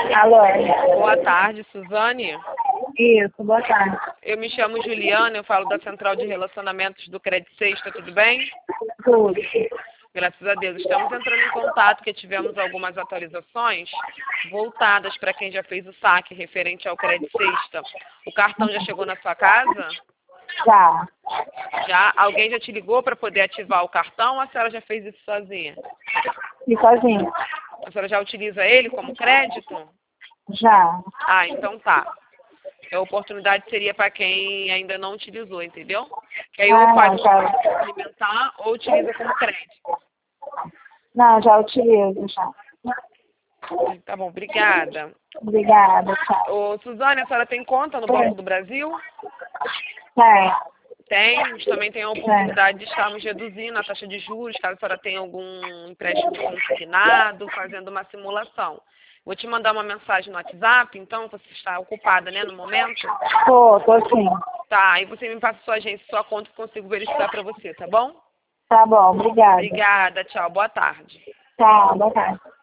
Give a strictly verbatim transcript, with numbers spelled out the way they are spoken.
Alô? Boa tarde, Suzane. Isso, boa tarde. Eu me chamo Juliana, eu falo da Central de Relacionamentos do Credit Sexta, tudo bem? Tudo. Graças a Deus. Estamos entrando em contato porque tivemos algumas atualizações voltadas para quem já fez o saque referente ao Credit Sexta. O cartão já chegou na sua casa? Já. Já? Alguém já te ligou para poder ativar o cartão ou a senhora já fez isso sozinha? E sozinho? A senhora já utiliza ele como crédito? Já. Ah, então tá. A oportunidade seria para quem ainda não utilizou, entendeu? Que aí ou Ah, pode não, já. implementar ou utiliza como crédito. Não, já utilizo, já. Tá bom, obrigada. Obrigada, tchau. Ô, Suzane, a senhora tem conta no Banco do Brasil? Tem. Tem. A gente também tem a oportunidade de estarmos reduzindo a taxa de juros, caso a senhora tenha algum empréstimo consignado, fazendo uma simulação. Vou te mandar uma mensagem no WhatsApp, então você está ocupada, né, no momento? Tô, tô sim. Tá, aí você me passa sua agência, sua conta, que eu consigo verificar para você, tá bom? Tá bom, obrigada. Obrigada, tchau, boa tarde. Tchau, boa tarde.